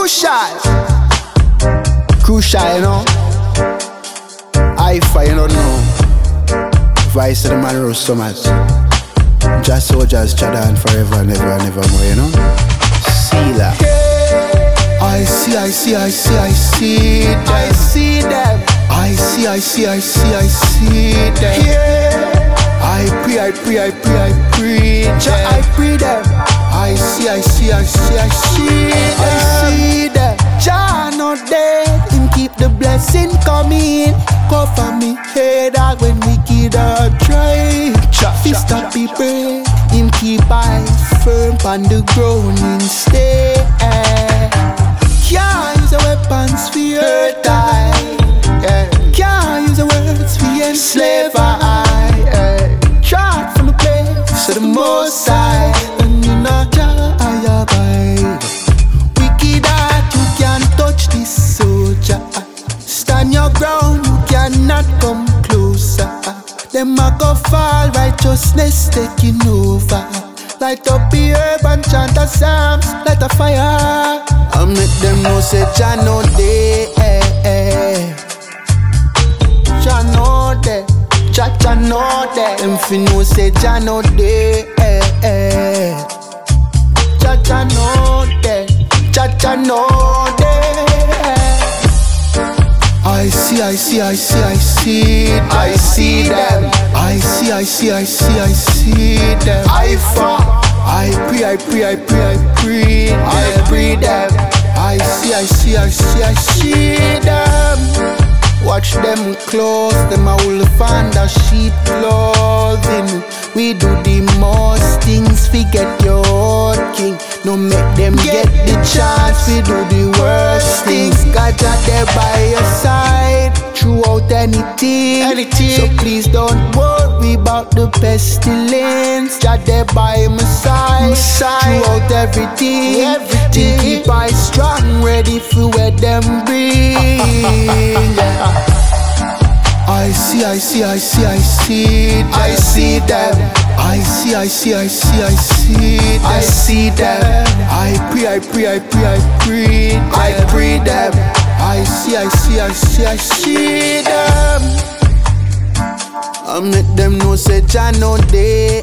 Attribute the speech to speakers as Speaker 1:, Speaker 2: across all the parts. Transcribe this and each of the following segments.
Speaker 1: Crucial, you know. I-Fi, you don't know. Vice of the man roast so much. Just soldiers, Jadan forever and ever and ever more, you know. Sealer. I see them. Yeah. I pray them. I see them. Jah not dead, him keep the blessing coming. Cover me head out when wicked are try. Fist up be break, him keep eyes firm on the ground instead. Can't use the weapons for hurt I. Can't use the words for enslave I. Shot from the place to the most high, and you know Jah I abide. Wicked heart, you can't touch this soldier. Stand your ground, you cannot come closer. Them a go fall, righteousness taking over. Light up the herb and chant the psalms, light a fire. I make them know say Jah no dey. Jah no dey. Jah know that. Them fi know say Jah no dey. Jah know that. Jah know that. I see them. I pray them. I see them. Watch them close, them a wolf under sheep clothing. We do the most things, forget your old king. No make them get the chance, we do the worst things. God Jah there by your side, throughout anything. So please don't worry about the pestilence. Jah there by my side, throughout everything. Keep I strong, ready for where them bring. I see them. I pray them. I see them. I make them know say Jah no dey.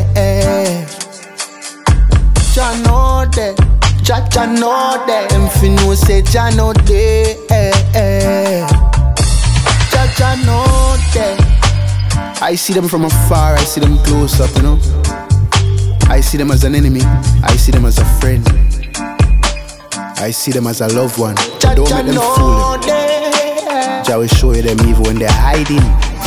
Speaker 1: Jah know that. Jah know that. Them fi know say Jah no dey. Jah know that. I see them from afar, I see them close up, you know. I see them as an enemy, I see them as a friend, I see them as a loved one. Don't make them fool you. Jah will show you them even when they're hiding.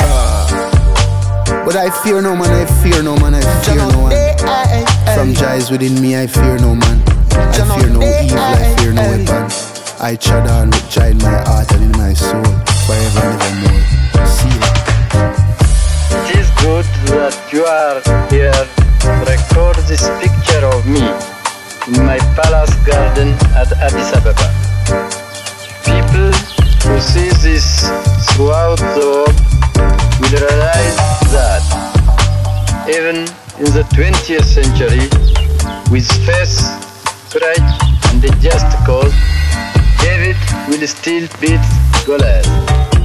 Speaker 1: But I fear no man, I fear no man. From Jah is within me, I fear no man. I fear no evil, I fear no weapon. I trod on with Jah in my heart and in my soul, forever and evermore. See you.
Speaker 2: It is good that you are here to record this picture of me in my palace garden at Addis Ababa. People who see this throughout the world will realize that even in the 20th century, with faith, courage and a just cause, David will still beat Goliath.